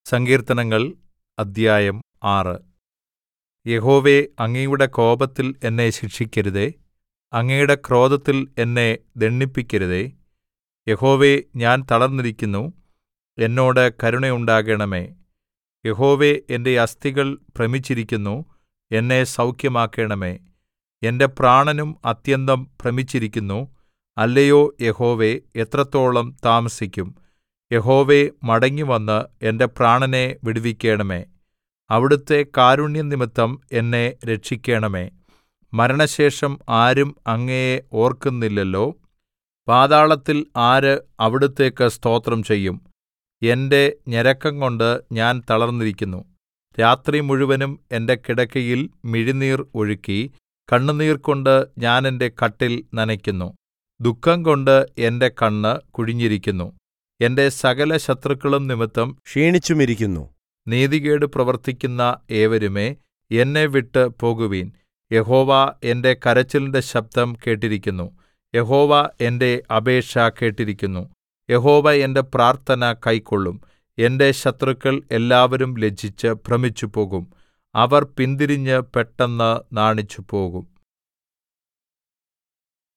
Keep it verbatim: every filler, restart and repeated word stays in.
സങ്കീർത്തനങ്ങൾ അദ്ധ്യായം ആറ്. യഹോവേ, അങ്ങയുടെ കോപത്തിൽ എന്നെ ശിക്ഷിക്കരുതേ, അങ്ങയുടെ ക്രോധത്തിൽ എന്നെ ദണ്ഡിപ്പിക്കരുതേ. യഹോവേ, ഞാൻ തളർന്നിരിക്കുന്നു, എന്നോട് കരുണയുണ്ടാകണമേ. യഹോവേ, എന്റെ അസ്ഥികൾ ഭ്രമിച്ചിരിക്കുന്നു, എന്നെ സൗഖ്യമാക്കണമേ. എന്റെ പ്രാണനും അത്യന്തം ഭ്രമിച്ചിരിക്കുന്നു. അല്ലയോ യഹോവേ, എത്രത്തോളം താമസിക്കും? യഹോവേ, മടങ്ങിവന്ന് എന്റെ പ്രാണനെ വിടുവിക്കണമേ. അവിടുത്തെ കാരുണ്യം നിമിത്തം എന്നെ രക്ഷിക്കണമേ. മരണശേഷം ആരും അങ്ങയെ ഓർക്കുന്നില്ലല്ലോ. പാതാളത്തിൽ ആര് അവിടുത്തേക്ക് സ്തോത്രം ചെയ്യും? എന്റെ ഞരക്കംകൊണ്ട് ഞാൻ തളർന്നിരിക്കുന്നു. രാത്രി മുഴുവനും എന്റെ കിടക്കയിൽ മിഴിനീർ ഒഴുക്കി കണ്ണുനീർകൊണ്ട് ഞാൻ എന്റെ കട്ടിൽ നനയ്ക്കുന്നു. ദുഃഖംകൊണ്ട് എന്റെ കണ്ണ് കുഴിഞ്ഞിരിക്കുന്നു. എന്റെ സകല ശത്രുക്കളും നിമിത്തം ക്ഷീണിച്ചുമിരിക്കുന്നു. നീതികേട് പ്രവർത്തിക്കുന്ന ഏവരുമേ, എന്നെ വിട്ട് പോകുവിൻ. യഹോവ എന്റെ കരച്ചിലിന്റെ ശബ്ദം കേട്ടിരിക്കുന്നു. യഹോവ എന്റെ അപേക്ഷ കേട്ടിരിക്കുന്നു. യഹോവ എന്റെ പ്രാർത്ഥന കൈക്കൊള്ളും. എന്റെ ശത്രുക്കൾ എല്ലാവരും ലജ്ജിച്ച് ഭ്രമിച്ചുപോകും. അവർ പിന്തിരിഞ്ഞ് പെട്ടെന്ന് നാണിച്ചുപോകും.